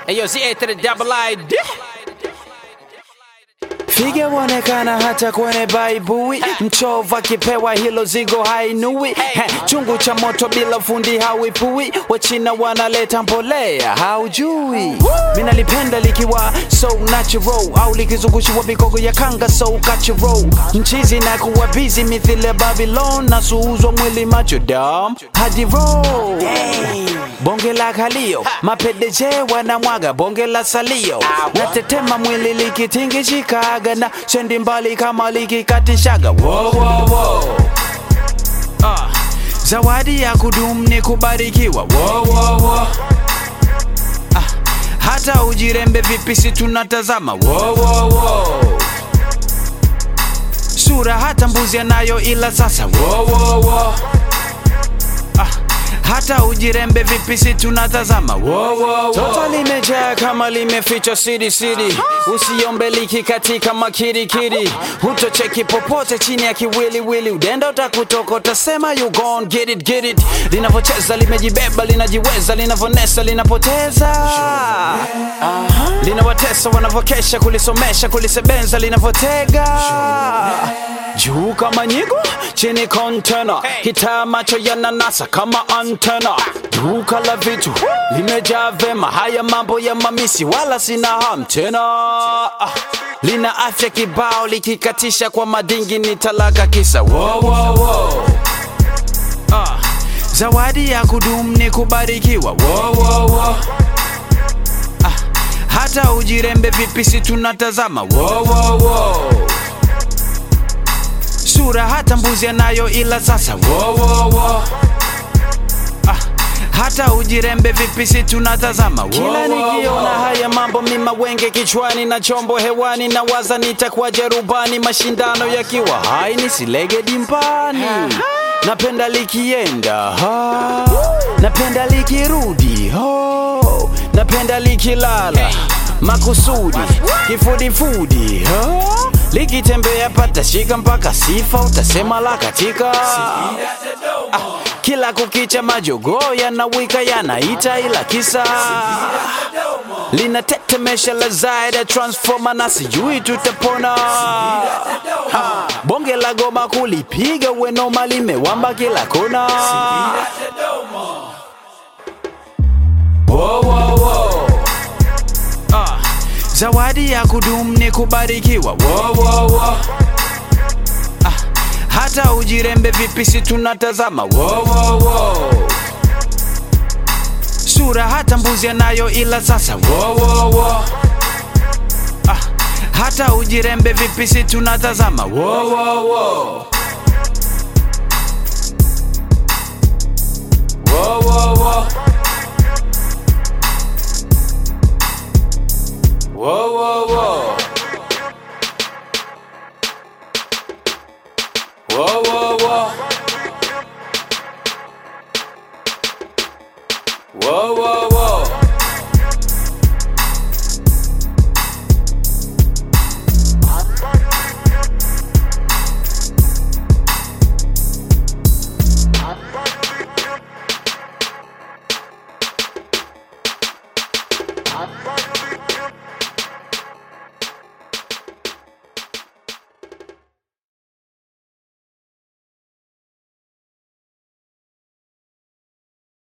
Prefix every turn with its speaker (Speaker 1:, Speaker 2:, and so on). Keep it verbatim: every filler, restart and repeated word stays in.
Speaker 1: Ayo, Z A to the double I D.
Speaker 2: Figa wanekana hata kwenye baibui. Mchova kipewa hilo zigo hainui. He, chungu cha moto bila fundi hawipui. Wachina wanaleta mbolea haujui. Mina lipenda likiwa so natural, au likizungushiwa bikogo ya kanga so cultural. Mchizi na kuwa busy mithile Babylon, na suuzwa mwili macho dam hadi roll. Bonge la kalio, mapedeje wanamwaga bonge la salio. Natetema mwili likitingishikaga, na sendi mbali kama likikatishaga. Wow, wow, wow. Uh, zawadi ya kudumu ni kubarikiwa. Wow, wow, wow. Uh, hata ujirembe vipi si tunatazama. Wow, wow, wow. Sura hata mbuzi anayo ila sasa. Wow, wow, wow. Uh, hata ujirembe vipi si tunatazama. Wow, wow, wow. Toto limejaa kama limefichwa city city. Usiombe liki katika makirikiri. Hutocheki popote chini ya kiwili wili. Udenda utakutoka utasema you gon' get it get it. Linavocheza limejibeba linajiweza, linavonesa linapoteza. Linawatesa wanavokesha kulisomesha kulisebenza linavotega. Juu kama nyigo, chini kontena. Hita macho ya nanasa kama antena. Duka la vitu, limejaa vema. Haya mambo ya mamisi, wala sina ham tena. Lina afya kibao, likikatisha kwa madingi ni talaka kisa. Wow, wow, wow. uh, Zawadi ya kudumu ni kubarikiwa. Wow, wow, wow. uh, Hata ujirembe vipi si tunatazama. Wow, wow, wow. Sura hata mbuzi anayo ila sasa. Wow, wow, wow. uh, Hata ujirembe vipi si tunatazama. Wow, kila nikiona haya mambo mima wenge kichwani, na chombo hewani na waza nitakuwa jerubani. Mashindano yakiwa haini silege dimpani. Napenda likienda ha, napenda likirudi ho, napenda likilala makusudi kifudifudi ha. Likitembea pata shika mpaka sifa utasema la katika. Ah, kila kukicha majogo yanawika yanaita ila kisa. Linatetemesha la zaida transforma na sijui tutapona. Ha, bonge la goma kulipiga wenoma limewamba kila kona. Wow, wow, wow. Ah, zawadi ya kudumu ni kubarikiwa. Wow, wow, wow. Ah, hata ujirembe vipi si tunatazama. Wow, wow, wow. Sura hata mbuzi anayo ila sasa. Wow, wow, wow. Ah, hata ujirembe vipi si tunatazama. Wow, wow, wow.